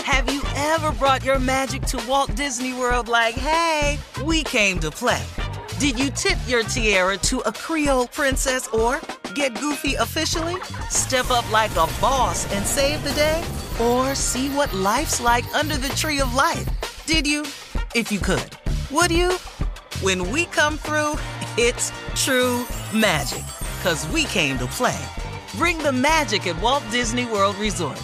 Have you ever brought your magic to Walt Disney World like, hey, we came to play? Did you tip your tiara to a Creole princess or get goofy officially? Step up like a boss and save the day? Or see what life's like under the tree of life? Did you? If you could. Would you? When we come through, it's true magic. 'Cause we came to play. Bring the magic at Walt Disney World Resort.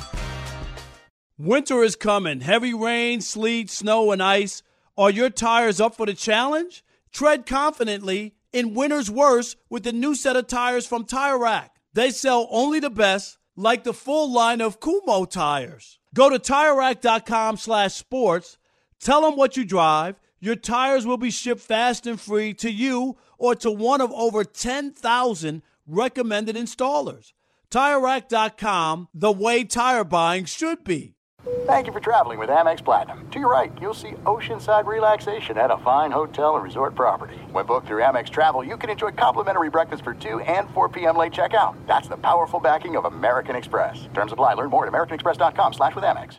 Winter is coming. Heavy rain, sleet, snow, and ice. Are your tires up for the challenge? Tread confidently in winter's worst with the new set of tires from Tire Rack. They sell only the best, like the full line of Kumho tires. Go to TireRack.com/sports. Tell them what you drive. Your tires will be shipped fast and free to you or to one of over 10,000 recommended installers. TireRack.com, the way tire buying should be. Thank you for traveling with Amex Platinum. To your right, you'll see oceanside relaxation at a fine hotel and resort property. When booked through Amex Travel, you can enjoy complimentary breakfast for 2 and 4 p.m. late checkout. That's the powerful backing of American Express. Terms apply. Learn more at americanexpress.com/withAmex.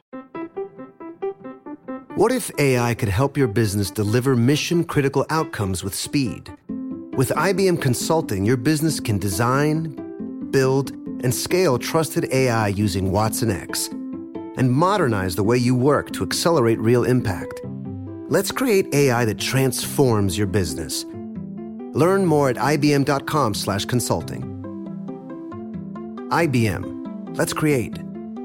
What if AI could help your business deliver mission-critical outcomes with speed? With IBM Consulting, your business can design, build, and scale trusted AI using Watson X, and modernize the way you work to accelerate real impact. Let's create AI that transforms your business. Learn more at ibm.com/consulting. IBM. Let's create.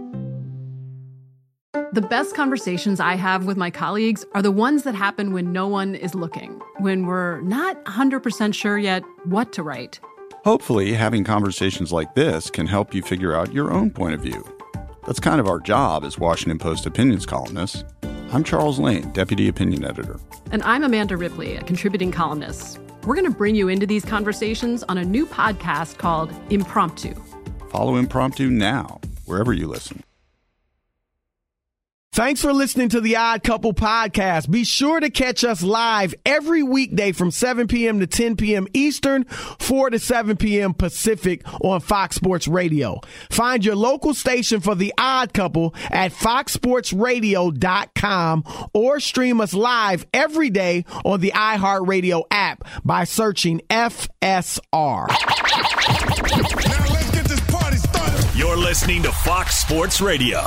The best conversations I have with my colleagues are the ones that happen when no one is looking, when we're not 100% sure yet what to write. Hopefully, having conversations like this can help you figure out your own point of view. That's kind of our job as Washington Post opinions columnists. I'm Charles Lane, Deputy Opinion Editor. And I'm Amanda Ripley, a contributing columnist. We're going to bring you into these conversations on a new podcast called Impromptu. Follow Impromptu now, wherever you listen. Thanks for listening to the Odd Couple podcast. Be sure to catch us live every weekday from 7 p.m. to 10 p.m. Eastern, 4 to 7 p.m. Pacific on Fox Sports Radio. Find your local station for the Odd Couple at foxsportsradio.com or stream us live every day on the iHeartRadio app by searching FSR. Now let's get this party started. You're listening to Fox Sports Radio.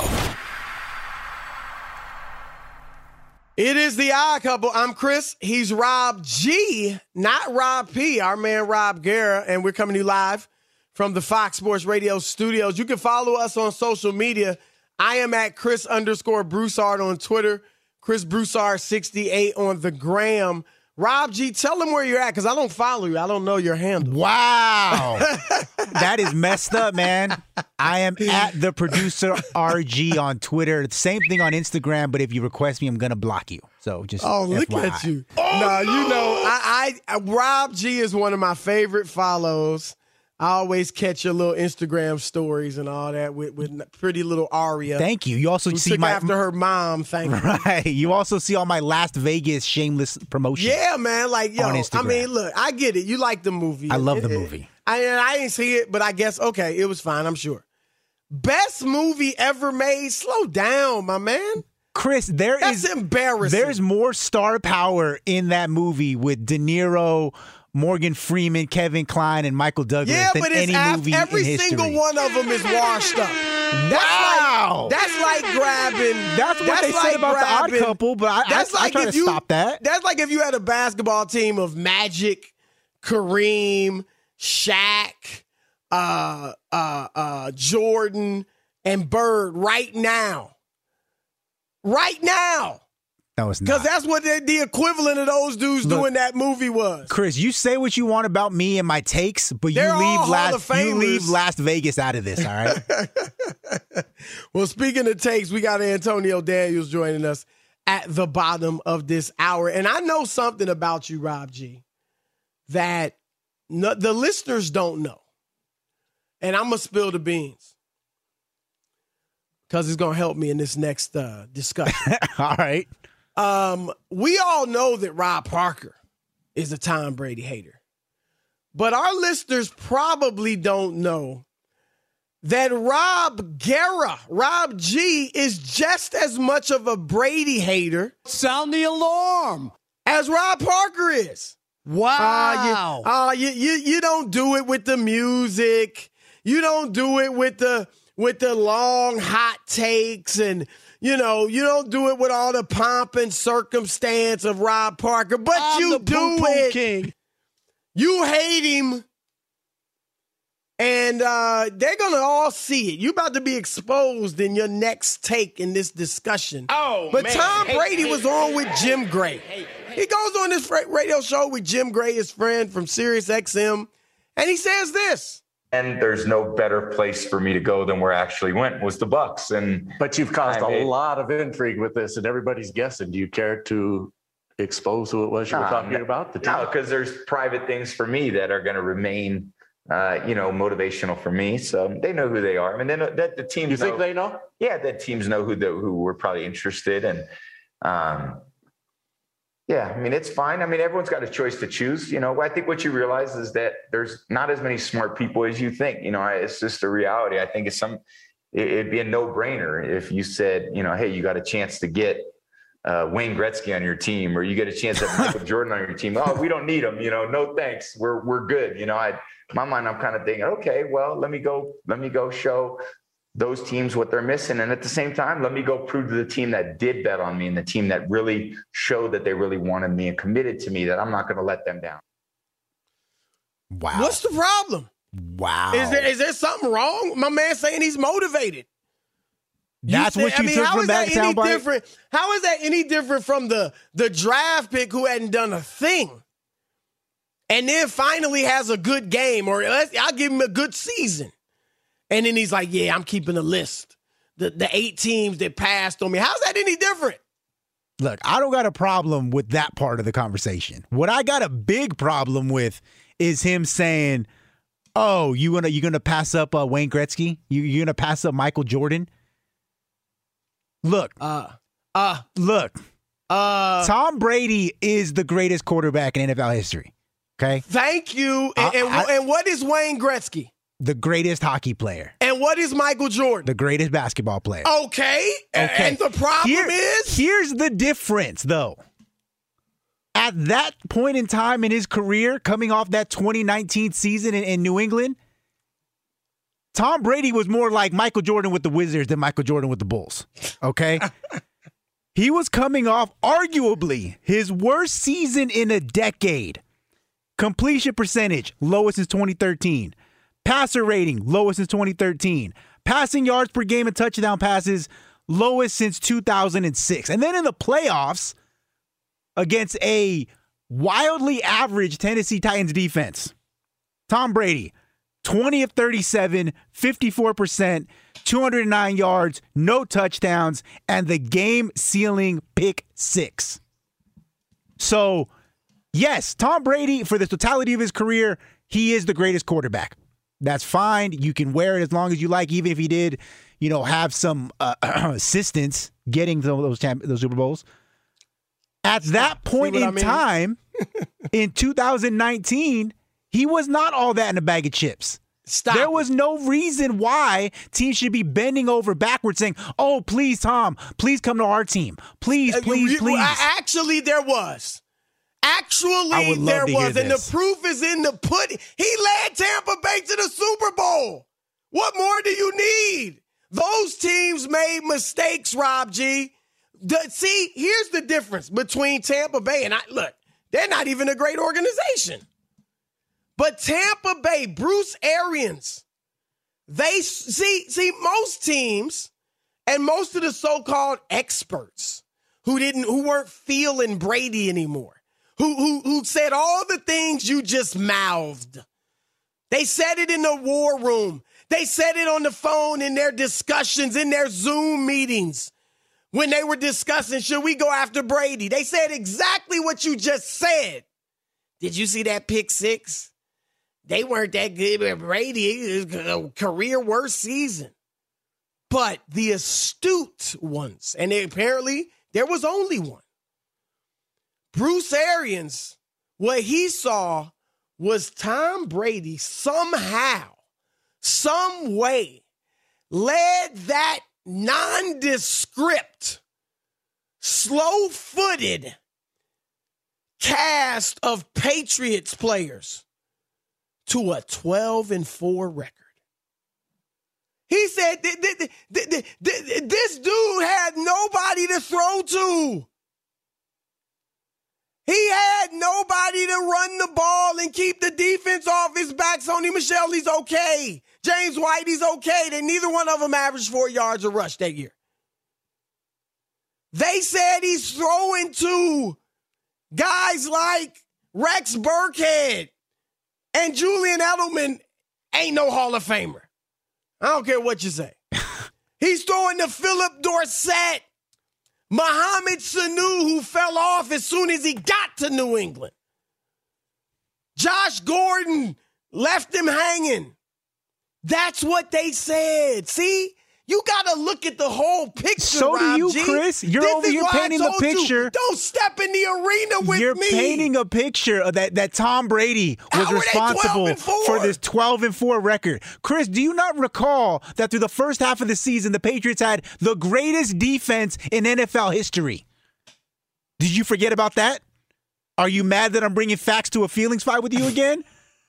It is the Odd Couple. I'm Chris. He's Rob G, not Rob P, our man Rob Guerra, and we're coming to you live from the Fox Sports Radio studios. You can follow us on social media. I am at Chris_Broussard on Twitter, Chris Broussard68 on the gram. Rob G, tell them where you're at, because I don't follow you. I don't know your handle. Wow. That is messed up, man. I am at the producer RG on Twitter. Same thing on Instagram, but if you request me, I'm going to block you. So just look FYI. at you. No, you know, I Rob G is one of my favorite follows. I always catch your little Instagram stories and all that with pretty little Aria. Thank you. You also who see took my after her mom. Thank you. Right. You also see all my Las Vegas shameless promotion. Yeah, man. Like, yo, on Instagram. I mean, look, I get it. You like the movie. I love the movie. I didn't see it, but I guess, okay, it was fine, I'm sure. Best movie ever made? Slow down, my man. Chris, That's embarrassing. There's more star power in that movie with De Niro, Morgan Freeman, Kevin Kline, and Michael Douglas than any movie every in history. single one of them is washed up. Wow. That's like grabbing. That's what they say about the Odd Couple, but I try to stop that. That's like if you had a basketball team of Magic, Kareem, Shaq, Jordan, and Bird right now. Right now. No, it's not. Because that's what the equivalent of those dudes doing that movie was. Chris, you say what you want about me and my takes, but They're you leave all Las Vegas out of this, all right? Well, speaking of takes, we got Antonio Daniels joining us at the bottom of this hour. And I know something about you, Rob G, that the listeners don't know. And I'm going to spill the beans because it's going to help me in this next discussion. All right. We all know that Rob Parker is a Tom Brady hater. But our listeners probably don't know that Rob G, is just as much of a Brady hater. Sound the alarm. As Rob Parker is. Wow. You don't do it with the music. You don't do it with the long hot takes, and you don't do it with all the pomp and circumstance of Rob Parker, but you do it. King. You hate him, and they're gonna all see it. You about to be exposed in your next take in this discussion. But man. Tom Brady was on with Jim Gray. He goes on this radio show with Jim Gray, his friend from Sirius XM, and he says this. And there's no better place for me to go than where I actually went, was the Bucs. But you've caused a lot of intrigue with this, and everybody's guessing. Do you care to expose who it was you were talking about? No, because there's private things for me that are going to remain, motivational for me. So they know who they are. I mean, that the teams. You think they know? Yeah, the teams know who were probably interested, and yeah, I mean, it's fine. I mean, everyone's got a choice to choose. I think what you realize is that there's not as many smart people as you think. It's just a reality. I think it'd be a no-brainer if you said, hey, you got a chance to get Wayne Gretzky on your team, or you get a chance to have Michael Jordan on your team. Oh, we don't need him. No thanks. We're good. In my mind, I'm kind of thinking, okay, well, let me go show those teams what they're missing. And at the same time, let me go prove to the team that did bet on me and the team that really showed that they really wanted me and committed to me, that I'm not going to let them down. Wow. What's the problem? Wow. Is there something wrong? My man saying he's motivated. That's what you took from that soundbite? How is that any different from the draft pick who hadn't done a thing and then finally has a good game, or I'll give him a good season? And then he's like, yeah, I'm keeping a list. The 8 teams that passed on me. How's that any different? Look, I don't got a problem with that part of the conversation. What I got a big problem with is him saying, oh, you gonna pass up Wayne Gretzky? You gonna pass up Michael Jordan? Look. Tom Brady is the greatest quarterback in NFL history. Okay? Thank you. And what is Wayne Gretzky? The greatest hockey player. And what is Michael Jordan? The greatest basketball player. Okay. And the problem is? Here's the difference, though. At that point in time in his career, coming off that 2019 season in New England, Tom Brady was more like Michael Jordan with the Wizards than Michael Jordan with the Bulls. Okay? He was coming off arguably his worst season in a decade. Completion percentage, lowest since 2013. Passer rating, lowest since 2013. Passing yards per game and touchdown passes, lowest since 2006. And then in the playoffs, against a wildly average Tennessee Titans defense, Tom Brady, 20 of 37, 54%, 209 yards, no touchdowns, and the game-sealing pick 6. So, yes, Tom Brady, for the totality of his career, he is the greatest quarterback. That's fine. You can wear it as long as you like, even if he did, have some assistance getting those Super Bowls. At that point in time, in 2019, he was not all that in a bag of chips. Stop. There was no reason why teams should be bending over backwards saying, oh, please, Tom, please come to our team. Please. Actually, there was. And the proof is in the pudding. He led Tampa Bay to the Super Bowl. What more do you need? Those teams made mistakes, Rob G. See, here's the difference between Tampa Bay and they're not even a great organization. But Tampa Bay, Bruce Arians, they see most teams and most of the so-called experts who weren't feeling Brady anymore. Who said all the things you just mouthed. They said it in the war room. They said it on the phone in their discussions, in their Zoom meetings. When they were discussing, should we go after Brady? They said exactly what you just said. Did you see that pick 6? They weren't that good with Brady. A career worst season. But the astute ones, and apparently there was only one. Bruce Arians, what he saw was Tom Brady somehow, some way, led that nondescript, slow-footed cast of Patriots players to a 12-4 record. He said this dude had nobody to throw to. He had nobody to run the ball and keep the defense off his back. Sony Michel, he's okay. James White, he's okay. Neither one of them averaged 4 yards a rush that year. They said he's throwing to guys like Rex Burkhead and Julian Edelman. Ain't no Hall of Famer. I don't care what you say. He's throwing to Philip Dorsett, Mohamed Sanu, who fell off as soon as he got to New England. Josh Gordon left him hanging. That's what they said. See? You got to look at the whole picture, So do you, Chris. You're over here painting the picture. Don't step in the arena with me. You're painting a picture of that Tom Brady was responsible for this 12-4 record. Chris, do you not recall that through the first half of the season, the Patriots had the greatest defense in NFL history? Did you forget about that? Are you mad that I'm bringing facts to a feelings fight with you again?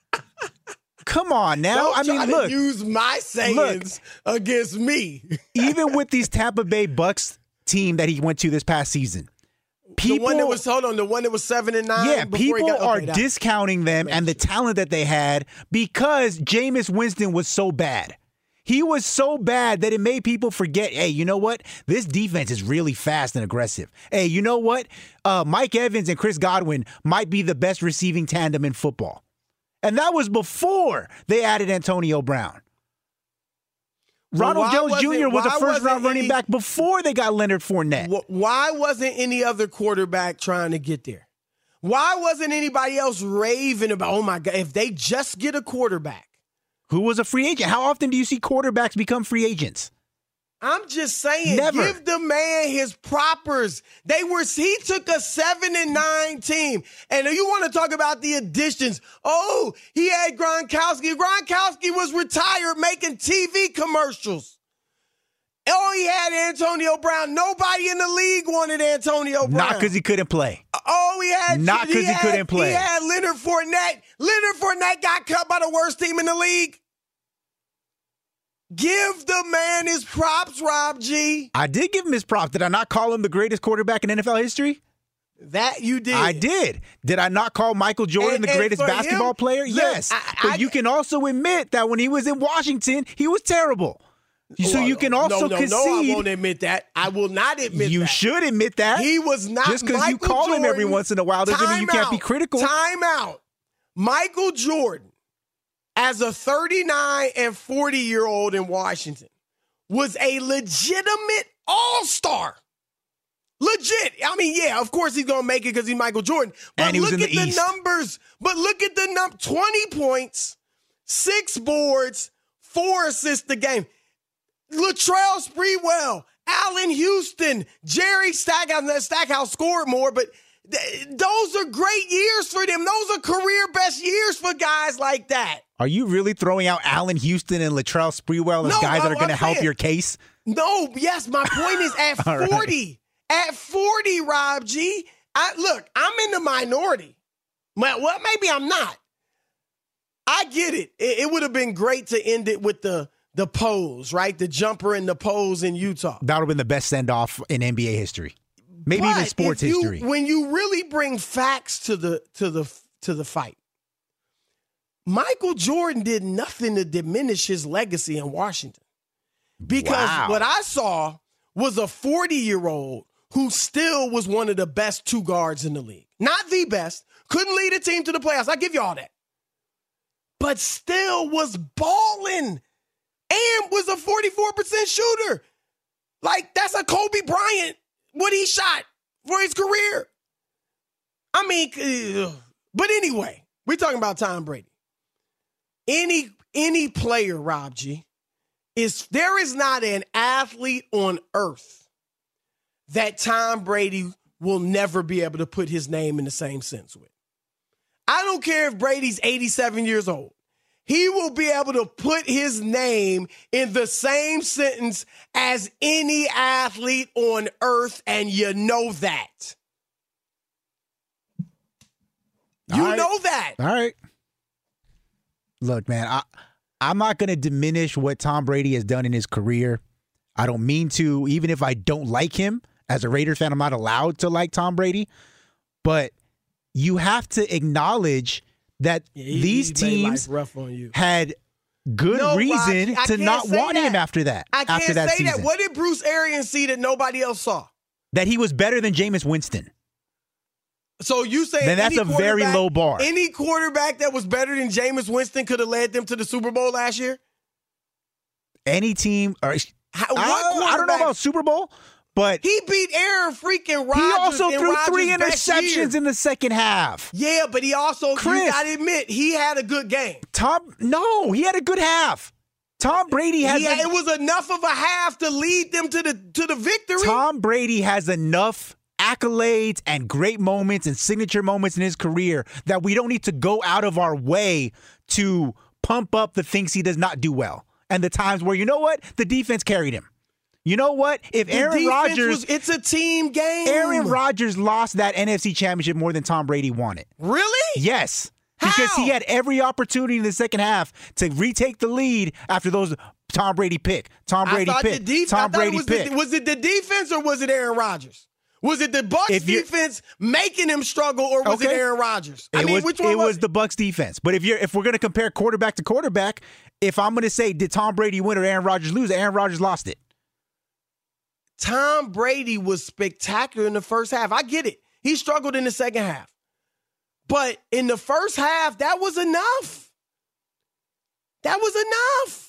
Come on now. Look. Use my sayings against me. Even with these Tampa Bay Bucks team that he went to this past season, the one that was 7-9. Yeah, people are discounting them and the talent that they had because Jameis Winston was so bad. He was so bad that it made people forget, hey, you know what? This defense is really fast and aggressive. Hey, you know what? Mike Evans and Chris Godwin might be the best receiving tandem in football. And that was before they added Antonio Brown. Ronald Jones Jr. was a first-round running back before they got Leonard Fournette. Why wasn't any other quarterback trying to get there? Why wasn't anybody else raving about, oh, my God, if they just get a quarterback? Who was a free agent? How often do you see quarterbacks become free agents? I'm just saying, Never. Give the man his propers. He took a 7-9 team. And you want to talk about the additions. Oh, he had Gronkowski. Gronkowski was retired making TV commercials. Oh, he had Antonio Brown. Nobody in the league wanted Antonio Brown. Not because he couldn't play. Oh, he had... Not because he couldn't play. He had Leonard Fournette. Leonard Fournette got cut by the worst team in the league. Give the man his props, Rob G. I did give him his props. Did I not call him the greatest quarterback in NFL history? That you did. I did. Did I not call Michael Jordan the greatest basketball player? Yes. But you can also admit that when he was in Washington, he was terrible. So you can also concede. No, I won't admit that. I will not admit that. You should admit that. He was not just because you call him every once in a while doesn't mean you can't be critical. Time out. Michael Jordan, as a 39 and 40-year-old in Washington, was a legitimate all-star. Legit. I mean, yeah, of course he's going to make it because he's Michael Jordan. But and he was look in at the the numbers. But look at the 20 points, 6 boards, 4 assists a game. Latrell Sprewell, Allen Houston, Jerry Stackhouse scored more, but those are great years for them. Those are career best years for guys like that. Are you really throwing out Allen Houston and Latrell Sprewell as guys that are going to help your case? No, yes, my point is at 40. Right. At 40, Rob G. Look, I'm in the minority. Well, maybe I'm not. I get it. It would have been great to end it with the pose, right? The jumper and the pose in Utah. That would have been the best send-off in NBA history. Maybe even sports history. When you really bring facts to the fight, Michael Jordan did nothing to diminish his legacy in Washington. Because what I saw was a 40-year-old who still was one of the best 2 guards in the league. Not the best. Couldn't lead a team to the playoffs. I give you all that. But still was balling and was a 44% shooter. Like, that's a Kobe Bryant, what he shot for his career. I mean, but anyway, we're talking about Tom Brady. Any player, Rob G, there is not an athlete on earth that Tom Brady will never be able to put his name in the same sense with. I don't care if Brady's 87 years old. he will be able to put his name in the same sentence as any athlete on earth, and you know that. You know that. All right. Look, man, I'm not going to diminish what Tom Brady has done in his career. I don't mean to. Even if I don't like him, as a Raiders fan, I'm not allowed to like Tom Brady. But you have to acknowledge that these teams had good reason to not want him after that. I can't say that. What did Bruce Arians see that nobody else saw? That he was better than Jameis Winston. So you say then that's a very low bar. Any quarterback that was better than Jameis Winston could have led them to the Super Bowl last year? Any team? Or, I don't know about Super Bowl, but he beat Aaron freaking Rodgers. He also threw Rodgers 3 interceptions in the second half. Yeah, but he also, you got to admit, he had a good game. He had a good half. Tom Brady has. It was enough of a half to lead them to the victory. Tom Brady has enough accolades and great moments and signature moments in his career that we don't need to go out of our way to pump up the things he does not do well and the times where, you know what, the defense carried him. You know what? If Aaron Rodgers, it's a team game. Aaron Rodgers lost that NFC Championship more than Tom Brady won it. Really? Yes. How? Because he had every opportunity in the second half to retake the lead after those Tom Brady pick. Was it the defense or was it Aaron Rodgers? Was it the Bucs defense making him struggle, or was it Aaron Rodgers? Which one was it? The Bucs defense. But if we're going to compare quarterback to quarterback, if I'm going to say, did Tom Brady win or Aaron Rodgers lose? Aaron Rodgers lost it. Tom Brady was spectacular in the first half. I get it. He struggled in the second half. But in the first half, that was enough. That was enough.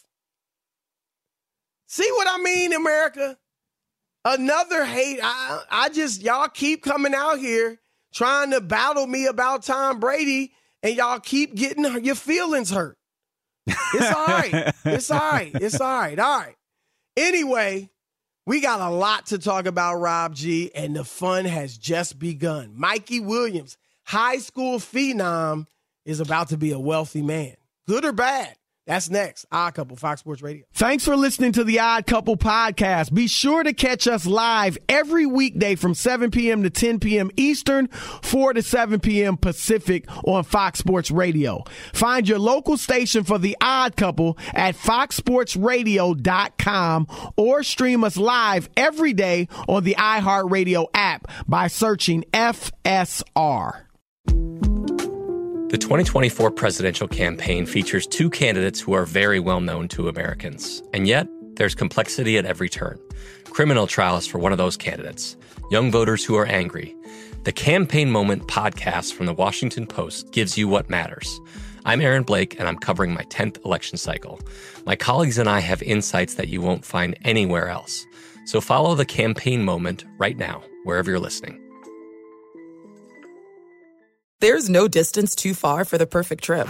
See what I mean, America? Another hate. Y'all keep coming out here trying to battle me about Tom Brady, and y'all keep getting your feelings hurt. It's all right. It's all right. It's all right. All right. Anyway, we got a lot to talk about, Rob G, and the fun has just begun. Mikey Williams, high school phenom, is about to be a wealthy man. Good or bad? That's next. Odd Couple, Fox Sports Radio. Thanks for listening to the Odd Couple podcast. Be sure to catch us live every weekday from 7 p.m. to 10 p.m. Eastern, 4 to 7 p.m. Pacific on Fox Sports Radio. Find your local station for the Odd Couple at foxsportsradio.com or stream us live every day on the iHeartRadio app by searching FSR. The 2024 presidential campaign features 2 candidates who are very well known to Americans. And yet, there's complexity at every turn. Criminal trials for one of those candidates. Young voters who are angry. The Campaign Moment podcast from the Washington Post gives you what matters. I'm Aaron Blake, and I'm covering my 10th election cycle. My colleagues and I have insights that you won't find anywhere else. So follow The Campaign Moment right now, wherever you're listening. There's no distance too far for the perfect trip.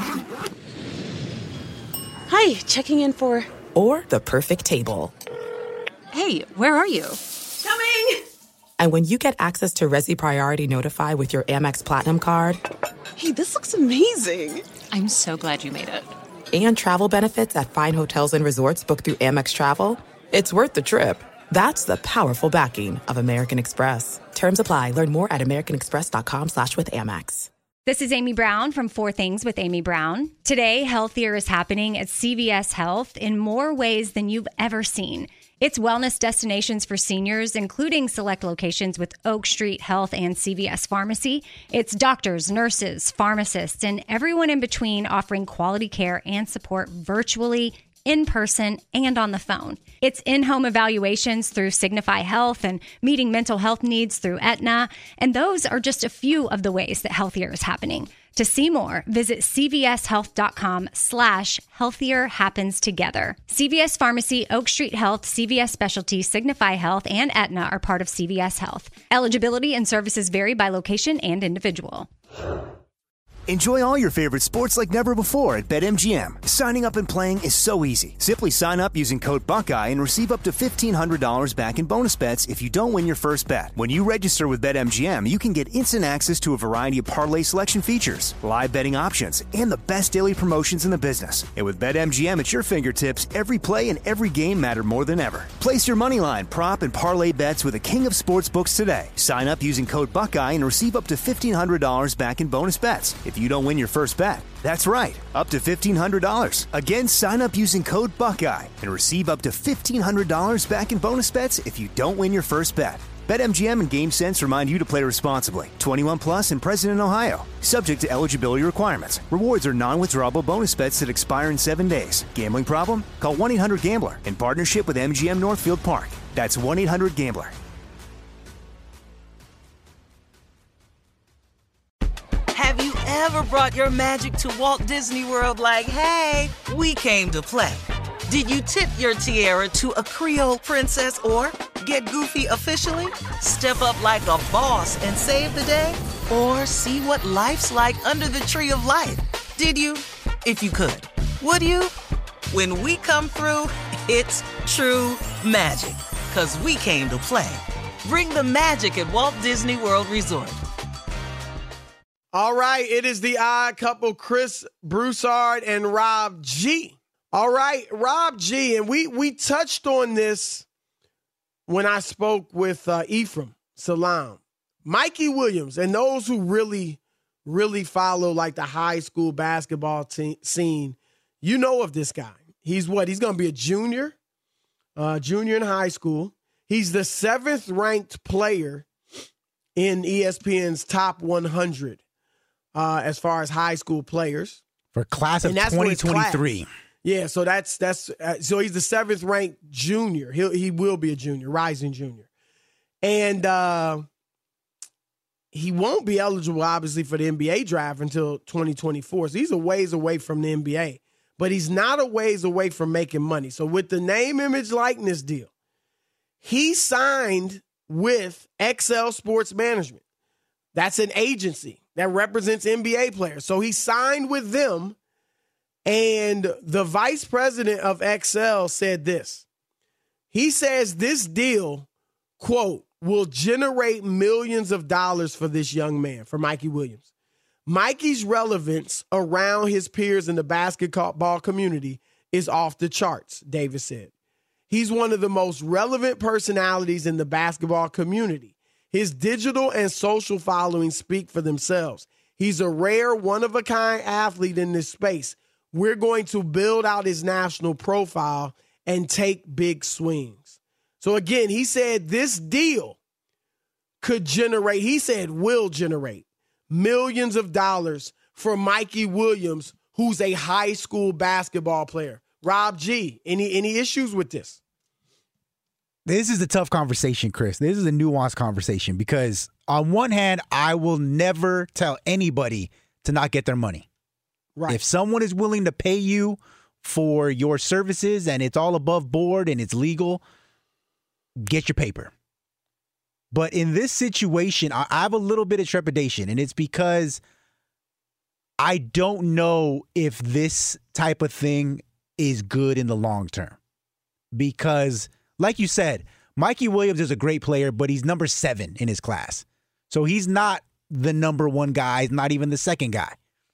Hi, checking in for... Or the perfect table. Hey, where are you? Coming! And when you get access to Resi Priority Notify with your Amex Platinum card... Hey, this looks amazing. I'm so glad you made it. And travel benefits at fine hotels and resorts booked through Amex Travel. It's worth the trip. That's the powerful backing of American Express. Terms apply. Learn more at americanexpress.com/withAmex. This is Amy Brown from 4 Things with Amy Brown. Today, healthier is happening at CVS Health in more ways than you've ever seen. It's wellness destinations for seniors, including select locations with Oak Street Health and CVS Pharmacy. It's doctors, nurses, pharmacists, and everyone in between offering quality care and support virtually, in person, and on the phone. It's in-home evaluations through Signify Health and meeting mental health needs through Aetna. And those are just a few of the ways that healthier is happening. To see more, visit cvshealth.com/healthier happens together. CVS Pharmacy, Oak Street Health, CVS Specialty, Signify Health, and Aetna are part of CVS Health. Eligibility and services vary by location and individual. Enjoy all your favorite sports like never before at BetMGM. Signing up and playing is so easy. Simply sign up using code Buckeye and receive up to $1,500 back in bonus bets if you don't win your first bet. When you register with BetMGM, you can get instant access to a variety of parlay selection features, live betting options, and the best daily promotions in the business. And with BetMGM at your fingertips, every play and every game matter more than ever. Place your moneyline, prop, and parlay bets with the king of sportsbooks today. Sign up using code Buckeye and receive up to $1,500 back in bonus bets if you don't win your first bet. That's right, up to $1,500. Again, sign up using code Buckeye and receive up to $1,500 back in bonus bets if you don't win your first bet. BetMGM and GameSense remind you to play responsibly. 21 plus and present in Ohio. Subject to eligibility requirements. Rewards are non-withdrawable bonus bets that expire in 7 days. Gambling problem? Call 1-800-GAMBLER in partnership with MGM Northfield Park. That's 1-800-GAMBLER. Have you ever brought your magic to Walt Disney World like, hey, we came to play? Did you tip your tiara to a Creole princess or get goofy officially? Step up like a boss and save the day? Or see what life's like under the tree of life? Did you? If you could. Would you? When we come through, it's true magic. 'Cause we came to play. Bring the magic at Walt Disney World Resort. All right, it is the odd couple, Chris Broussard and Rob G. All right, Rob G, and we touched on this when I spoke with Ephraim Salam. Mikey Williams, and those who really, really follow like the high school basketball scene, you know of this guy. He's what? He's going to be a junior in high school. He's the 7th ranked player in ESPN's top 100. As far as high school players. For class of 2023. Yeah, so that's so he's the 7th ranked junior. He will be a junior, rising junior. And he won't be eligible, obviously, for the NBA draft until 2024. So he's a ways away from the NBA. But he's not a ways away from making money. So with the name, image, likeness deal, he signed with XL Sports Management. That's an agency that represents NBA players. So he signed with them, and the vice president of XL said this. He says this deal, quote, will generate millions of dollars for this young man, for Mikey Williams. Mikey's relevance around his peers in the basketball community is off the charts, Davis said. He's one of the most relevant personalities in the basketball community. His digital and social followings speak for themselves. He's a rare, one-of-a-kind athlete in this space. We're going to build out his national profile and take big swings. So again, he said this deal will generate millions of dollars for Mikey Williams, who's a high school basketball player. Rob G, any issues with this? This is a tough conversation, Chris. This is a nuanced conversation because on one hand, I will never tell anybody to not get their money. Right. If someone is willing to pay you for your services and it's all above board and it's legal, get your paper. But in this situation, I have a little bit of trepidation, and it's because I don't know if this type of thing is good in the long term. Because like you said, Mikey Williams is a great player, but he's number 7 in his class. So he's not the number 1 guy, he's not even the second guy.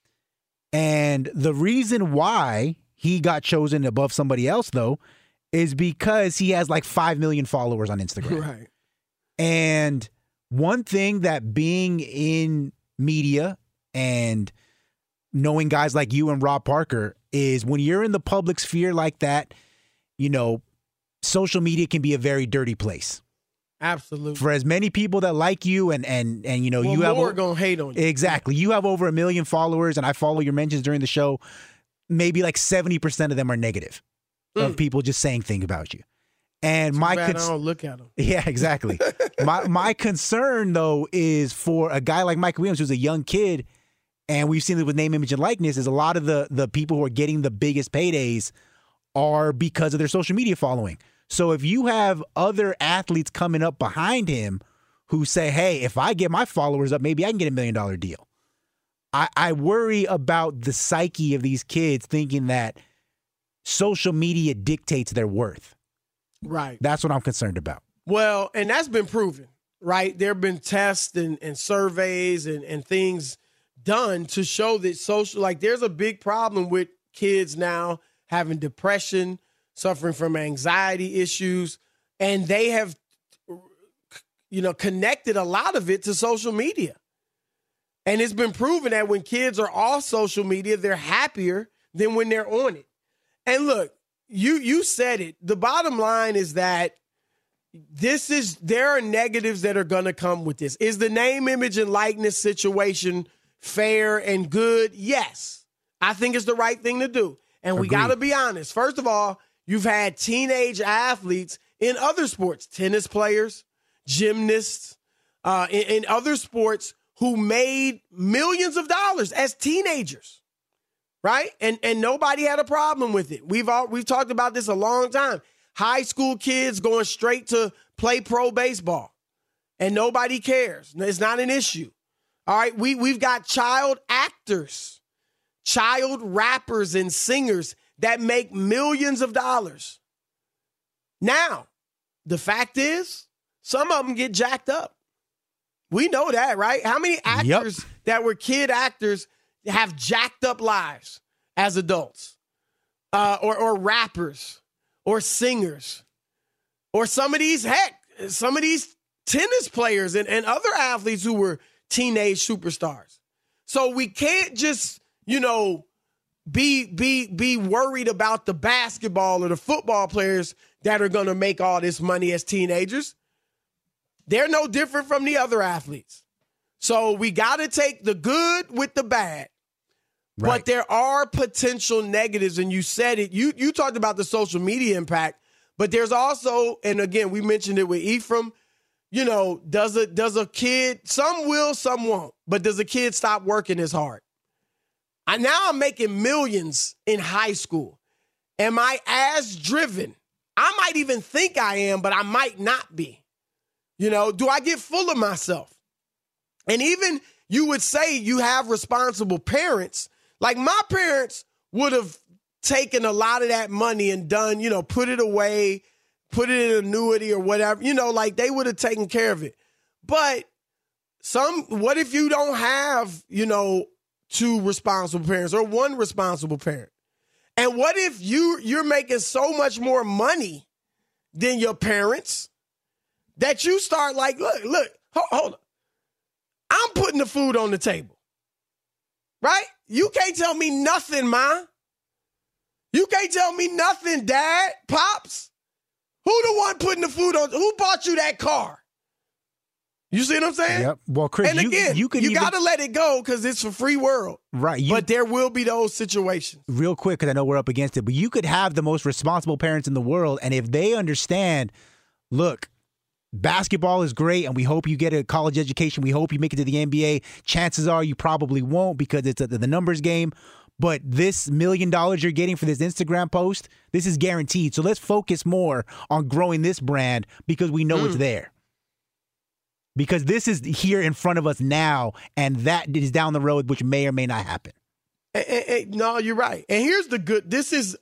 And the reason why he got chosen above somebody else, though, is because he has like 5 million followers on Instagram. Right. And one thing that being in media and knowing guys like you and Rob Parker is when you're in the public sphere like that, you know, social media can be a very dirty place. Absolutely. For as many people that like you and you know, you have more gonna hate on you. Exactly. You have over 1 million followers, and I follow your mentions during the show. Maybe like 70% of them are negative of people just saying things about you. And I don't look at them. Yeah, exactly. my concern though is for a guy like Mike Williams, who's a young kid, and we've seen it with name, image, and likeness, is a lot of the people who are getting the biggest paydays are because of their social media following. So if you have other athletes coming up behind him who say, hey, if I get my followers up, maybe I can get $1 million deal. I worry about the psyche of these kids thinking that social media dictates their worth. Right. That's what I'm concerned about. Well, and that's been proven, right? There have been tests and surveys and things done to show that there's a big problem with kids now having depression, suffering from anxiety issues, and they have, connected a lot of it to social media. And it's been proven that when kids are off social media, they're happier than when they're on it. And look, you said it. The bottom line is that there are negatives that are going to come with this. Is the name, image, and likeness situation fair and good? Yes. I think it's the right thing to do. And we got to be honest. First of all, you've had teenage athletes in other sports, tennis players, gymnasts, in other sports who made millions of dollars as teenagers, right? And nobody had a problem with it. We've talked about this a long time. High school kids going straight to play pro baseball, and nobody cares. It's not an issue. All right, we've got child actors, child rappers and singers that make millions of dollars. Now, the fact is, some of them get jacked up. We know that, right? How many actors that were kid actors have jacked up lives as adults? Or rappers or singers or some of these tennis players and other athletes who were teenage superstars. So we can't just, be worried about the basketball or the football players that are going to make all this money as teenagers. They're no different from the other athletes. So we got to take the good with the bad. Right. But there are potential negatives, and you said it. You talked about the social media impact, but there's also, and again, we mentioned it with Ephraim, does a kid, some will, some won't, but does a kid stop working as hard? Now I'm making millions in high school. Am I as driven? I might even think I am, but I might not be. Do I get full of myself? And even you would say you have responsible parents. Like my parents would have taken a lot of that money and done, put it away, put it in an annuity or whatever, like they would have taken care of it. But what if you don't have, two responsible parents or one responsible parent? And what if you're making so much more money than your parents that you start like, look, hold on. I'm putting the food on the table, right? You can't tell me nothing, Ma. You can't tell me nothing, Dad, Pops. Who the one putting the food on? Who bought you that car? You see what I'm saying? Yep. Well, Chris, and again, you got to let it go because it's a free world. Right. But there will be those situations. Real quick, because I know we're up against it, but you could have the most responsible parents in the world, and if they understand, look, basketball is great, and we hope you get a college education. We hope you make it to the NBA. Chances are you probably won't because it's the numbers game. But this $1 million you're getting for this Instagram post, this is guaranteed. So let's focus more on growing this brand because we know it's there. Because this is here in front of us now, and that is down the road, which may or may not happen. No, you're right. And here's the good. This is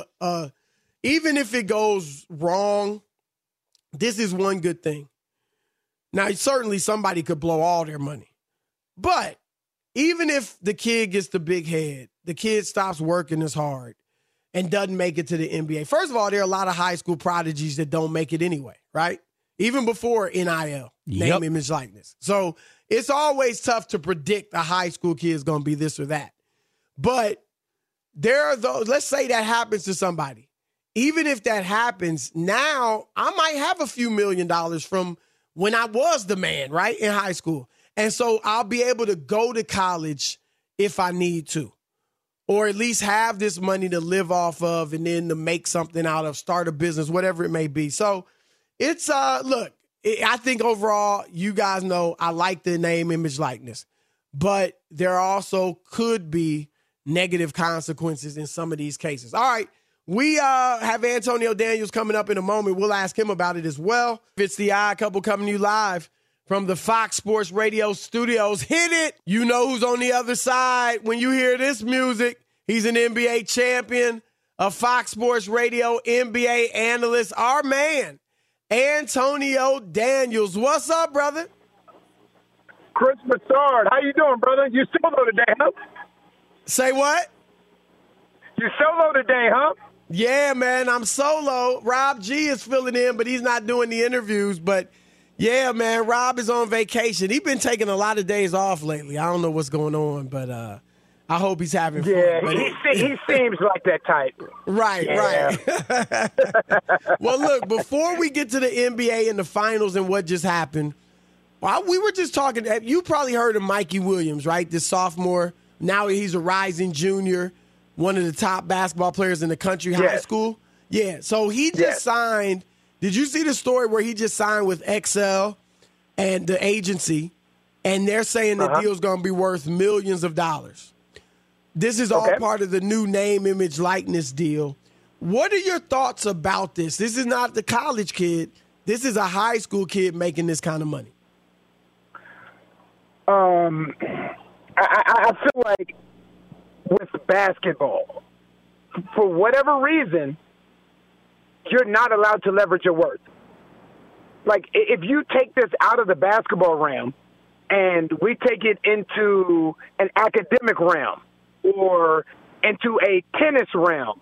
even if it goes wrong, this is one good thing. Now, certainly somebody could blow all their money. But even if the kid gets the big head, the kid stops working as hard and doesn't make it to the NBA. First of all, there are a lot of high school prodigies that don't make it anyway, right? Even before NIL, name, image, likeness. So it's always tough to predict a high school kid is going to be this or that. But there are those, let's say that happens to somebody. Even if that happens, now I might have a few $1 million from when I was the man, right, in high school. And so I'll be able to go to college if I need to, or at least have this money to live off of and then to make something out of, start a business, whatever it may be. So it's, look, I think overall, you guys know I like the name, image, likeness, but there also could be negative consequences in some of these cases. All right. We have Antonio Daniels coming up in a moment. We'll ask him about it as well. It's the Odd Couple coming to you live from the Fox Sports Radio studios. Hit it! You know who's on the other side when you hear this music. He's an NBA champion, a Fox Sports Radio NBA analyst, our man, Antonio Daniels. What's up, brother? Chris Broussard, how you doing, brother? You solo today, huh? Say what? You solo today, huh? Yeah, man, I'm solo. Rob G is filling in, but he's not doing the interviews. But, yeah, man, Rob is on vacation. He's been taking a lot of days off lately. I don't know what's going on, but I hope he's having fun. Yeah, but he seems like that type. Right. Well, look, before we get to the NBA and the finals and what just happened, we were just talking. You probably heard of Mikey Williams, right? This sophomore. Now he's a rising junior, one of the top basketball players in the country, high school. Yeah, so he just signed. Did you see the story where he just signed with XL and the agency, and they're saying the deal's going to be worth millions of dollars? This is all part of the new name, image, likeness deal. What are your thoughts about this? This is not the college kid. This is a high school kid making this kind of money. I feel like with basketball, for whatever reason, you're not allowed to leverage your worth. Like, if you take this out of the basketball realm and we take it into an academic realm or into a tennis realm,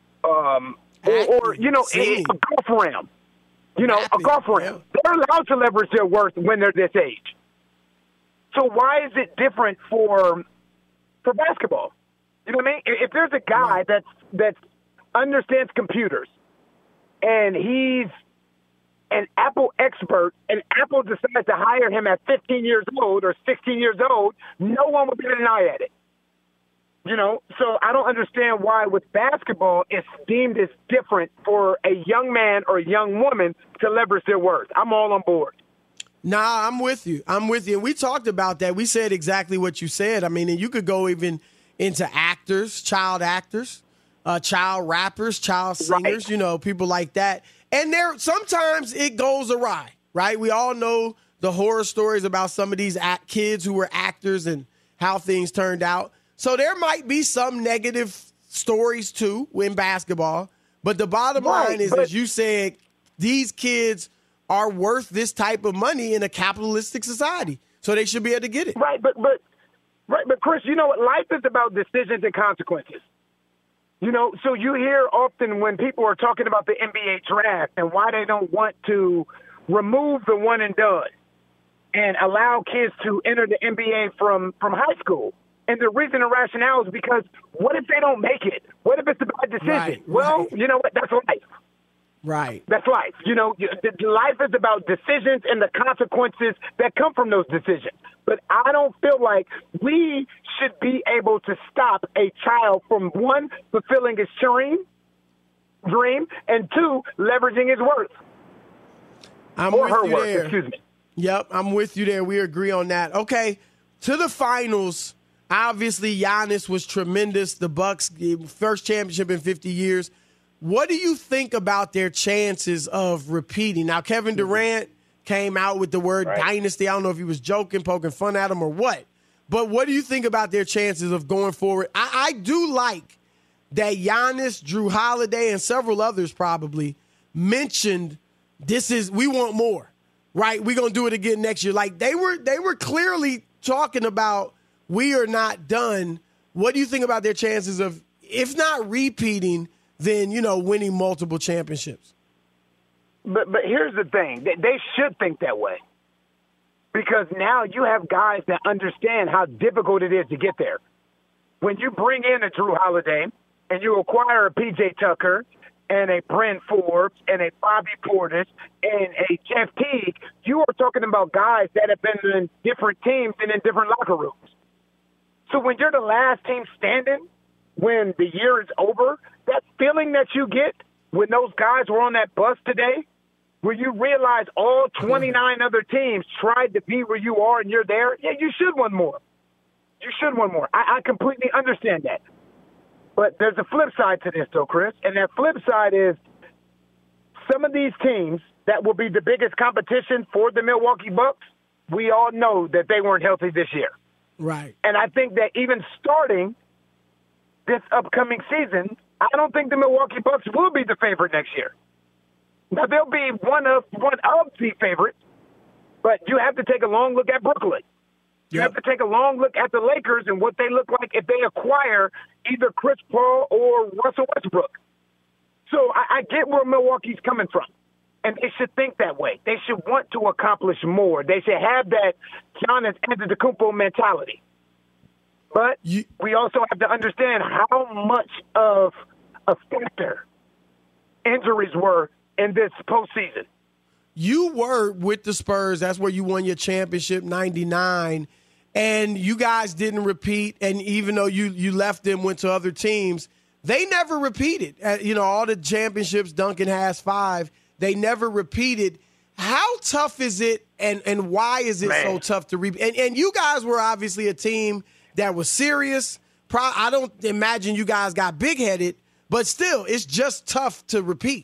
or you know, a golf realm, a golf realm, they're allowed to leverage their worth when they're this age. So why is it different for basketball? You know what I mean? If there's a guy that understands computers and he's an Apple expert and Apple decides to hire him at 15 years old or 16 years old, no one would get an eye at it. So I don't understand why with basketball it's deemed as different for a young man or a young woman to leverage their worth. I'm all on board. Nah, I'm with you. And we talked about that. We said exactly what you said. I mean, and you could go even into actors, child actors, child rappers, child singers, people like that. And sometimes it goes awry, right? We all know the horror stories about some of these kids who were actors and how things turned out. So there might be some negative stories, too, in basketball. But the bottom line is, as you said, these kids are worth this type of money in a capitalistic society. So they should be able to get it. Right, but Chris, you know what? Life is about decisions and consequences. So you hear often when people are talking about the NBA draft and why they don't want to remove the one and done and allow kids to enter the NBA from high school. And the reason and rationale is because what if they don't make it? What if it's a bad decision? Well, you know what? That's life. Right. That's life. Life is about decisions and the consequences that come from those decisions. But I don't feel like we should be able to stop a child from, one, fulfilling his dream, and two, leveraging his worth. I'm or with her you worth, there. excuse me. Yep, I'm with you there. We agree on that. Okay, to the finals. Obviously, Giannis was tremendous. The Bucks, first championship in 50 years. What do you think about their chances of repeating? Now, Kevin Durant came out with the word dynasty. I don't know if he was joking, poking fun at him or what. But what do you think about their chances of going forward? I do like that Giannis, Drew Holiday, and several others probably mentioned we want more, right? We're going to do it again next year. Like they were clearly talking about we are not done. What do you think about their chances of, if not repeating, then, winning multiple championships? But here's the thing. They should think that way. Because now you have guys that understand how difficult it is to get there. When you bring in a Drew Holiday and you acquire a P.J. Tucker and a Brent Forbes and a Bobby Portis and a Jeff Teague, you are talking about guys that have been in different teams and in different locker rooms. So when you're the last team standing, when the year is over, that feeling that you get when those guys were on that bus today, where you realize all 29 other teams tried to be where you are and you're there, yeah, you should want more. You should want more. I completely understand that. But there's a flip side to this, though, Chris, and that flip side is some of these teams that will be the biggest competition for the Milwaukee Bucks, we all know that they weren't healthy this year. Right. And I think that even starting this upcoming season, I don't think the Milwaukee Bucks will be the favorite next year. Now, they'll be one of the favorites, but you have to take a long look at Brooklyn. You have to take a long look at the Lakers and what they look like if they acquire either Chris Paul or Russell Westbrook. So I get where Milwaukee's coming from, and they should think that way. They should want to accomplish more. They should have that Giannis Antetokounmpo mentality. But we also have to understand how much of a factor injuries were in this postseason. You were with the Spurs. That's where you won your championship, 99. And you guys didn't repeat. And even though you left them, went to other teams, they never repeated. All the championships, Duncan has 5. They never repeated. How tough is it, and why is it so tough to repeat? And you guys were obviously a team that was serious. I don't imagine you guys got big-headed, but still, it's just tough to repeat.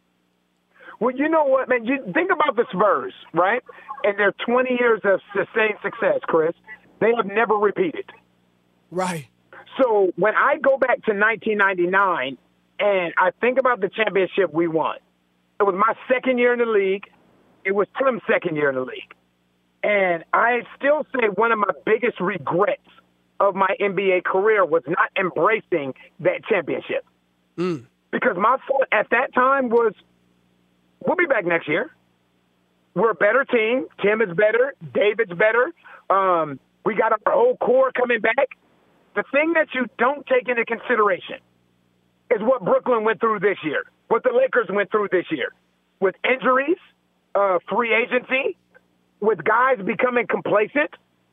Well, you know what, man? You think about the Spurs, right? And their 20 years of sustained success, Chris, they have never repeated. Right. So when I go back to 1999 and I think about the championship we won, it was my second year in the league. It was Tim's second year in the league. And I still say one of my biggest regrets of my NBA career was not embracing that championship. Because my thought at that time was, we'll be back next year. We're a better team. Tim is better. David's better. We got our whole core coming back. The thing that you don't take into consideration is what Brooklyn went through this year, what the Lakers went through this year, with injuries, free agency, with guys becoming complacent.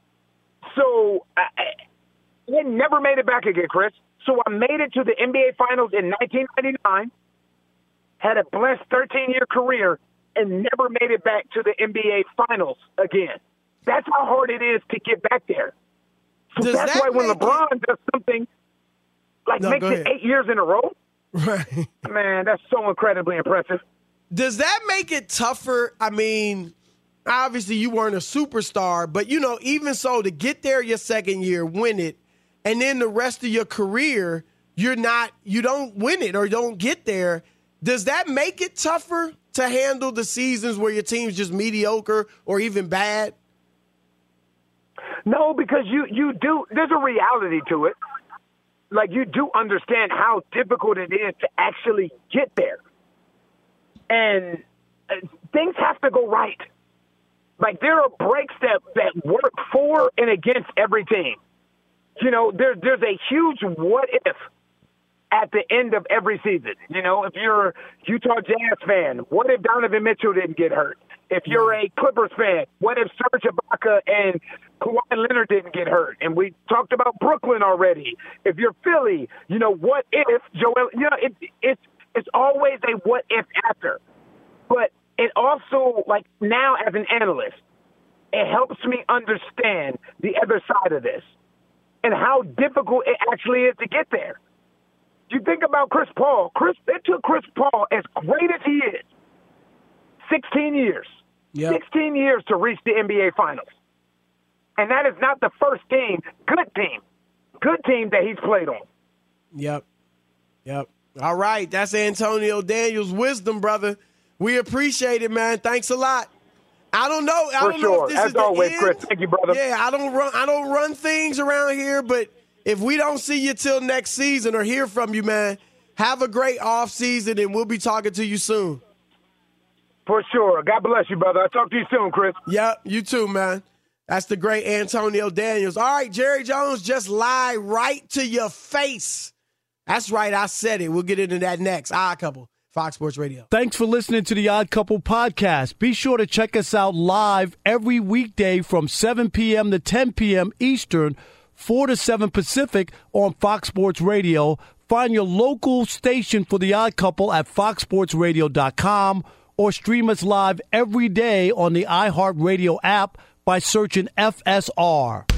So they never made it back again, Chris. So I made it to the NBA Finals in 1999, had a blessed 13-year career, and never made it back to the NBA Finals again. That's how hard it is to get back there. So that's why when LeBron does something like makes it 8 years in a row, right? Man, that's so incredibly impressive. Does that make it tougher? I mean, obviously you weren't a superstar, but, even so, to get there your second year, win it, and then the rest of your career, you don't win it or don't get there. Does that make it tougher to handle the seasons where your team's just mediocre or even bad? No, because you do. There's a reality to it. Like, you do understand how difficult it is to actually get there. And things have to go right. Like, there are breaks that work for and against every team. There's a huge what if at the end of every season. If you're a Utah Jazz fan, what if Donovan Mitchell didn't get hurt? If you're a Clippers fan, what if Serge Ibaka and Kawhi Leonard didn't get hurt? And we talked about Brooklyn already. If you're Philly, what if Joel? It's always a what if after. But it also, like, now as an analyst, it helps me understand the other side of this and how difficult it actually is to get there. You think about Chris Paul. It took Chris Paul, as great as he is, 16 years. Yep. 16 years to reach the NBA Finals. And that is not the first good team that he's played on. Yep. All right, that's Antonio Daniels' wisdom, brother. We appreciate it, man. Thanks a lot. I don't know. I don't know if this As is the always, end. Chris. Thank you, brother. Yeah, I don't run things around here, but if we don't see you till next season or hear from you, man, have a great off season, and we'll be talking to you soon. For sure. God bless you, brother. I'll talk to you soon, Chris. Yep, you too, man. That's the great Antonio Daniels. All right, Jerry Jones just lied right to your face. That's right, I said it. We'll get into that next. Odd Couple, Fox Sports Radio. Thanks for listening to the Odd Couple podcast. Be sure to check us out live every weekday from 7 p.m. to 10 p.m. Eastern, 4 to 7 Pacific on Fox Sports Radio. Find your local station for the Odd Couple at foxsportsradio.com or stream us live every day on the iHeartRadio app by searching FSR.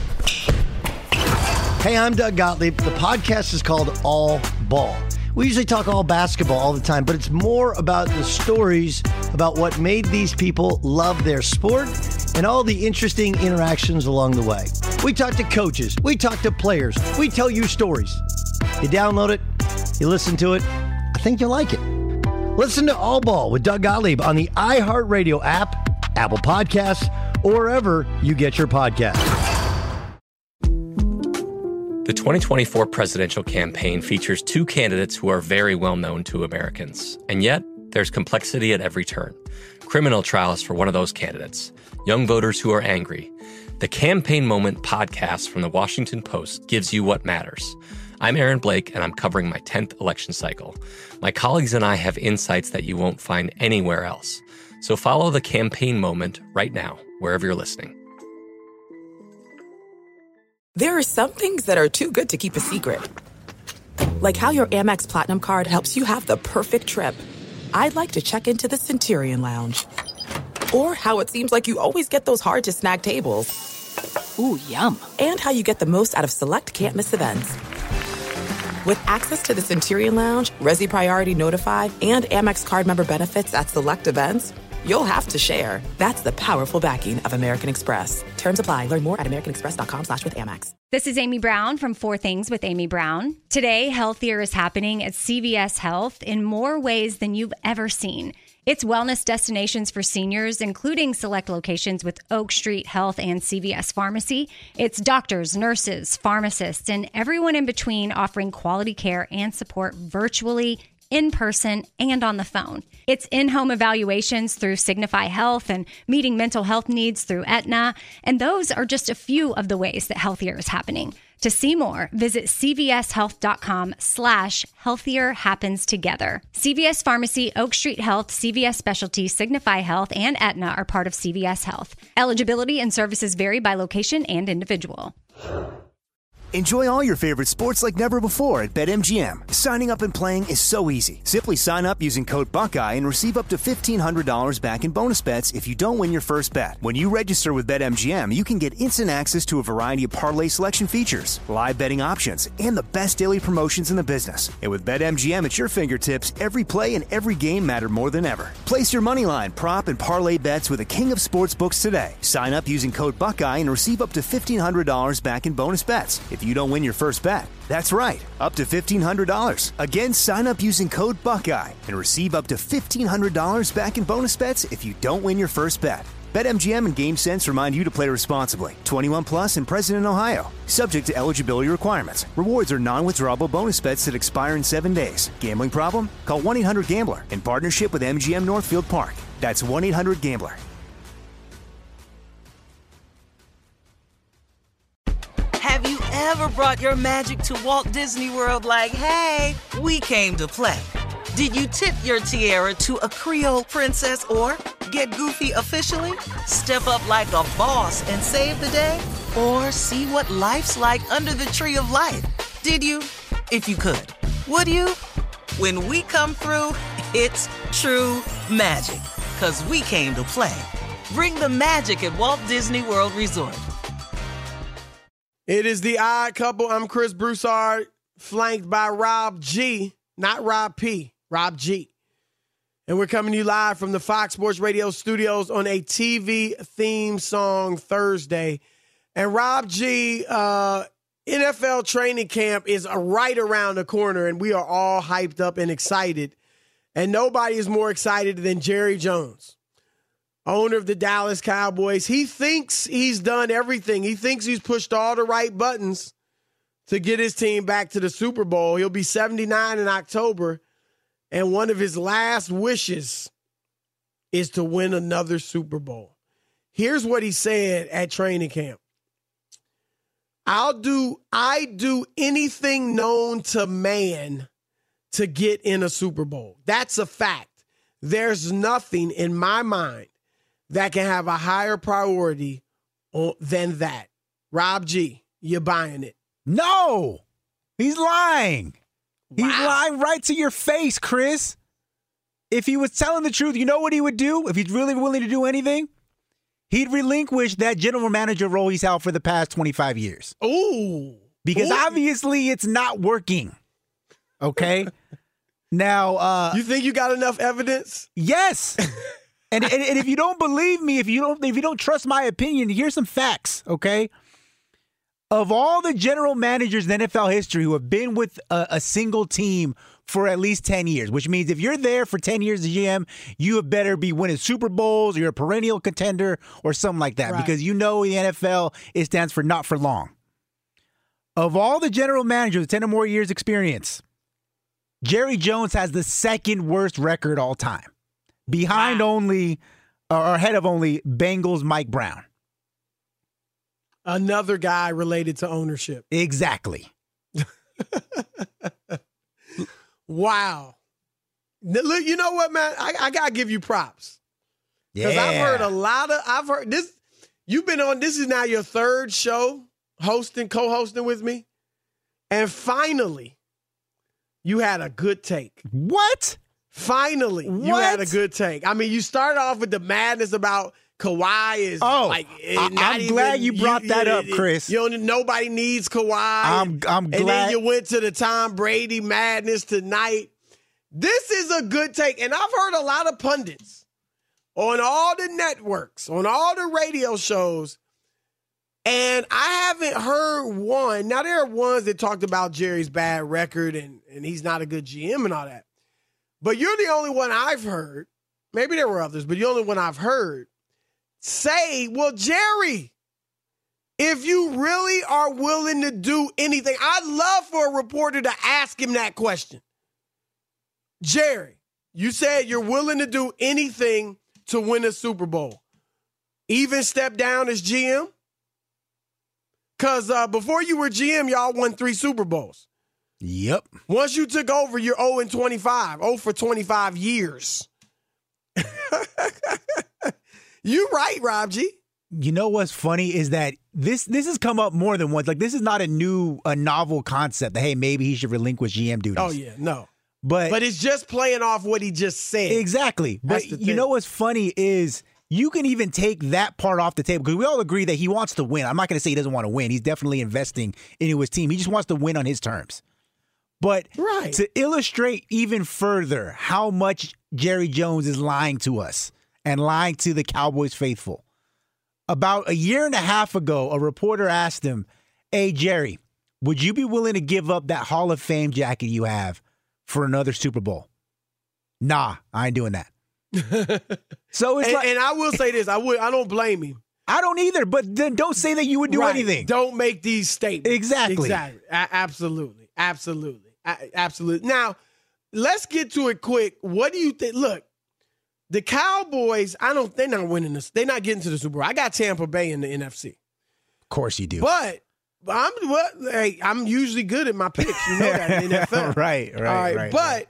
Hey, I'm Doug Gottlieb. The podcast is called All Ball. We usually talk all basketball all the time, but it's more about the stories about what made these people love their sport and all the interesting interactions along the way. We talk to coaches, we talk to players, we tell you stories. You download it, you listen to it, I think you'll like it. Listen to All Ball with Doug Gottlieb on the iHeartRadio app, Apple Podcasts, or wherever you get your podcasts. The 2024 presidential campaign features two candidates who are very well known to Americans. And yet, there's complexity at every turn. Criminal trials for one of those candidates. Young voters who are angry. The Campaign Moment podcast from the Washington Post gives you what matters. I'm Aaron Blake, and I'm covering my 10th election cycle. My colleagues and I have insights that you won't find anywhere else. So follow The Campaign Moment right now, wherever you're listening. There are some things that are too good to keep a secret. Like how your Amex Platinum card helps you have the perfect trip. I'd like to check into the Centurion Lounge. Or how it seems like you always get those hard-to-snag tables. Ooh, yum. And how you get the most out of select can't-miss events. With access to the Centurion Lounge, Resi Priority Notified, and Amex card member benefits at select events, you'll have to share. That's the powerful backing of American Express. Terms apply. Learn more at americanexpress.com/withAmex. This is Amy Brown from 4 Things with Amy Brown. Today, healthier is happening at CVS Health in more ways than you've ever seen. It's wellness destinations for seniors, including select locations with Oak Street Health and CVS Pharmacy. It's doctors, nurses, pharmacists, and everyone in between offering quality care and support virtually, in person, and on the phone. It's in-home evaluations through Signify Health and meeting mental health needs through Aetna. And those are just a few of the ways that healthier is happening. To see more, visit cvshealth.com/healthier happens together. CVS Pharmacy, Oak Street Health, CVS Specialty, Signify Health, and Aetna are part of CVS Health. Eligibility and services vary by location and individual. Enjoy all your favorite sports like never before at BetMGM. Signing up and playing is so easy. Simply sign up using code Buckeye and receive up to $1,500 back in bonus bets if you don't win your first bet. When you register with BetMGM, you can get instant access to a variety of parlay selection features, live betting options, and the best daily promotions in the business. And with BetMGM at your fingertips, every play and every game matter more than ever. Place your moneyline, prop, and parlay bets with the king of sportsbooks today. Sign up using code Buckeye and receive up to $1,500 back in bonus bets if you don't win your first bet. That's right, up to $1,500. Again, sign up using code Buckeye and receive up to $1,500 back in bonus bets if you don't win your first bet. BetMGM and GameSense remind you to play responsibly. 21 plus and present in Ohio. Subject to eligibility requirements. Rewards are non-withdrawable bonus bets that expire in 7 days. Gambling problem? Call 1-800-GAMBLER in partnership with MGM Northfield Park. That's 1-800-GAMBLER. Have you ever brought your magic to Walt Disney World like, hey, we came to play? Did you tip your tiara to a Creole princess or get goofy officially? Step up like a boss and save the day? Or see what life's like under the tree of life? Did you? If you could. Would you? When we come through, it's true magic. 'Cause we came to play. Bring the magic at Walt Disney World Resort. It is the Odd Couple. I'm Chris Broussard, flanked by Rob G, not Rob P, Rob G. And we're coming to you live from the Fox Sports Radio studios on a TV theme song Thursday. And Rob G, NFL training camp is right around the corner, and we are all hyped up and excited. And nobody is more excited than Jerry Jones, owner of the Dallas Cowboys. He thinks he's done everything. He thinks he's pushed all the right buttons to get his team back to the Super Bowl. He'll be 79 in October, and one of his last wishes is to win another Super Bowl. Here's what he said at training camp. I do anything known to man to get in a Super Bowl. That's a fact. There's nothing in my mind that can have a higher priority than that. Rob G, you buying it? No, he's lying. Wow. He's lying right to your face, Chris. If he was telling the truth, you know what he would do? If he's really willing to do anything, he'd relinquish that general manager role he's held for the past 25 years. Ooh. Because obviously it's not working. Okay? Now, you think you got enough evidence? Yes. And if you don't believe me, if you don't trust my opinion, here's some facts, okay? Of all the general managers in NFL history who have been with a single team for at least 10 years, which means if you're there for 10 years as GM, you had better be winning Super Bowls, or you're a perennial contender or something like that, because you know the NFL, it stands for not for long. Of all the general managers with 10 or more years experience, Jerry Jones has the second worst record all time, behind only, or ahead of only, Bengals Mike Brown. Another guy related to ownership. Exactly. Wow. Look, you know what, man? I got to give you props. Because Yeah. I've heard this. You've been on, this is now your third show co-hosting with me. And finally, you had a good take. What? Finally, you had a good take. I mean, you started off with the madness about Kawhi is like. I'm glad you brought that up, Chris. Nobody needs Kawhi. I'm glad. And then you went to the Tom Brady madness tonight. This is a good take, and I've heard a lot of pundits on all the networks, on all the radio shows, and I haven't heard one. Now, there are ones that talked about Jerry's bad record and he's not a good GM and all that. But you're the only one I've heard. Maybe there were others, but you're the only one I've heard say, well, Jerry, if you really are willing to do anything, I'd love for a reporter to ask him that question. Jerry, you said you're willing to do anything to win a Super Bowl. Even step down as GM? Because before you were GM, y'all won 3 Super Bowls. Yep. Once you took over, you're 0-25. 0 for 25 years. You right, Rob G. You know what's funny is that this has come up more than once. Like, this is not a novel concept that, hey, maybe he should relinquish GM duties. Oh, yeah, no. But it's just playing off what he just said. Exactly. But you know what's funny is you can even take that part off the table, because we all agree that he wants to win. I'm not going to say he doesn't want to win. He's definitely investing into his team. He just wants to win on his terms. But to illustrate even further how much Jerry Jones is lying to us and lying to the Cowboys faithful, about a year and a half ago, a reporter asked him, hey, Jerry, would you be willing to give up that Hall of Fame jacket you have for another Super Bowl? Nah, I ain't doing that. So it's and I will say this, I don't blame him. I don't either, but then don't say that you would do anything. Don't make these statements. Exactly. Absolutely. Now, let's get to it quick. What do you think? Look, the Cowboys, they're not winning this. They're not getting to the Super Bowl. I got Tampa Bay in the NFC. Of course you do. But I'm usually good at my picks. You know that in the NFL. Right. But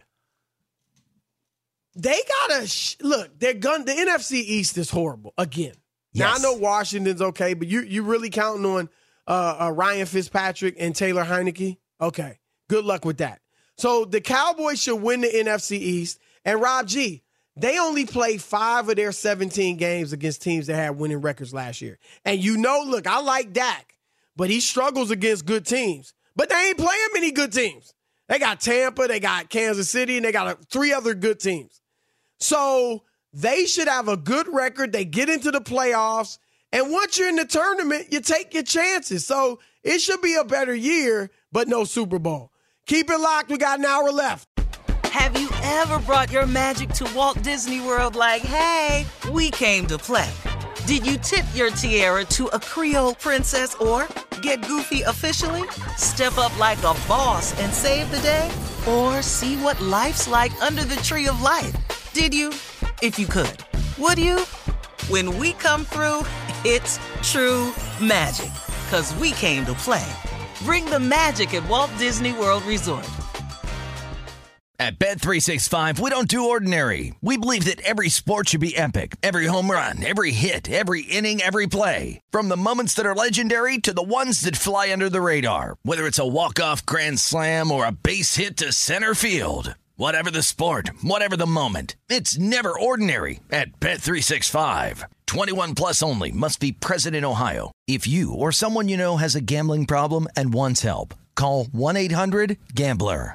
they gotta look. The NFC East is horrible again. Now, I know Washington's okay, but you really counting on Ryan Fitzpatrick and Taylor Heineke? Okay, good luck with that. So the Cowboys should win the NFC East. And Rob G, they only played 5 of their 17 games against teams that had winning records last year. And look, I like Dak, but he struggles against good teams. But they ain't playing many good teams. They got Tampa, they got Kansas City, and they got 3 other good teams. So they should have a good record. They get into the playoffs. And once you're in the tournament, you take your chances. So it should be a better year, but no Super Bowl. Keep it locked. We got an hour left. Have you ever brought your magic to Walt Disney World like, hey, we came to play? Did you tip your tiara to a Creole princess or get goofy officially? Step up like a boss and save the day? Or see what life's like under the tree of life? Did you? If you could. Would you? When we come through, it's true magic. 'Cause we came to play. Bring the magic at Walt Disney World Resort. At Bet365, we don't do ordinary. We believe that every sport should be epic. Every home run, every hit, every inning, every play. From the moments that are legendary to the ones that fly under the radar. Whether it's a walk-off grand slam or a base hit to center field. Whatever the sport, whatever the moment. It's never ordinary at Bet365. 21 plus only. Must be present in Ohio. If you or someone you know has a gambling problem and wants help, call 1-800-GAMBLER.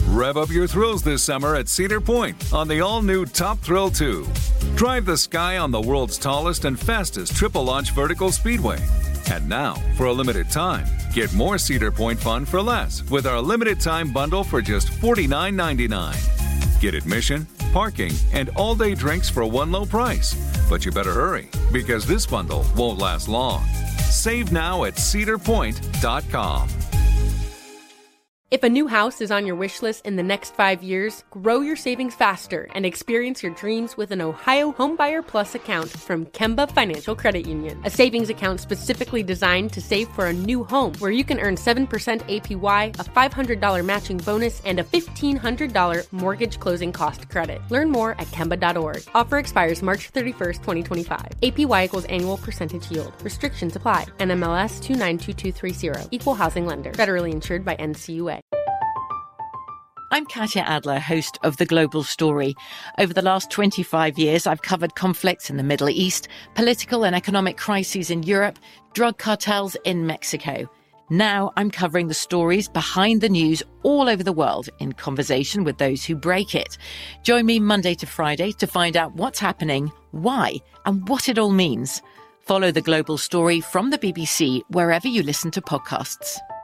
Rev up your thrills this summer at Cedar Point on the all-new Top Thrill 2. Drive the sky on the world's tallest and fastest triple-launch vertical speedway. And now, for a limited time, get more Cedar Point fun for less with our limited-time bundle for just $49.99. Get admission, parking, and all-day drinks for one low price. But you better hurry, because this bundle won't last long. Save now at cedarpoint.com. If a new house is on your wish list in the next 5 years, grow your savings faster and experience your dreams with an Ohio Homebuyer Plus account from Kemba Financial Credit Union. A savings account specifically designed to save for a new home, where you can earn 7% APY, a $500 matching bonus, and a $1,500 mortgage closing cost credit. Learn more at Kemba.org. Offer expires March 31st, 2025. APY equals annual percentage yield. Restrictions apply. NMLS 292230. Equal housing lender. Federally insured by NCUA. I'm Katya Adler, host of The Global Story. Over the last 25 years, I've covered conflicts in the Middle East, political and economic crises in Europe, drug cartels in Mexico. Now I'm covering the stories behind the news all over the world in conversation with those who break it. Join me Monday to Friday to find out what's happening, why, and what it all means. Follow The Global Story from the BBC wherever you listen to podcasts.